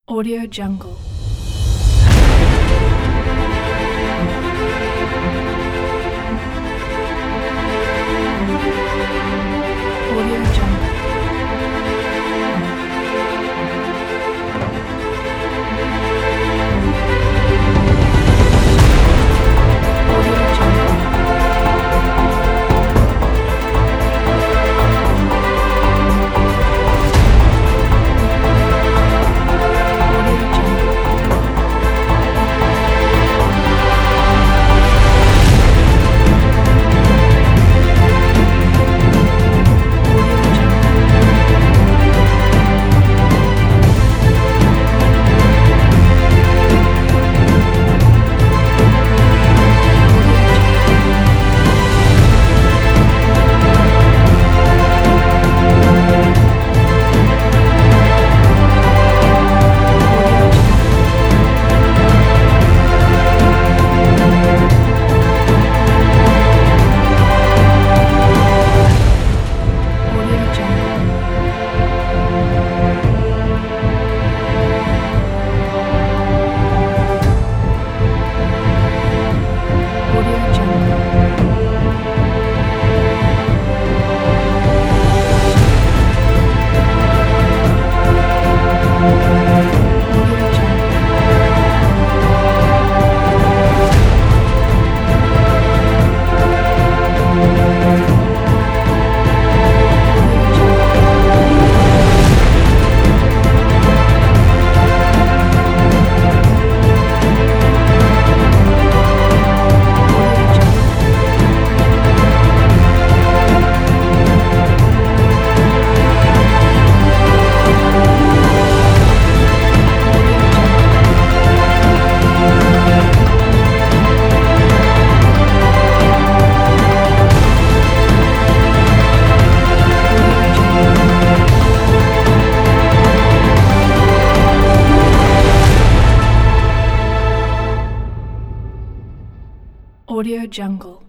Audio Jungle. Audio Jungle. Audio Jungle. Audio Jungle. Audio Jungle. Audio Jungle. Audio Jungle. Audio Jungle. Audio Jungle. Audio Jungle. Audio Jungle. Audio Jungle. Audio Jungle.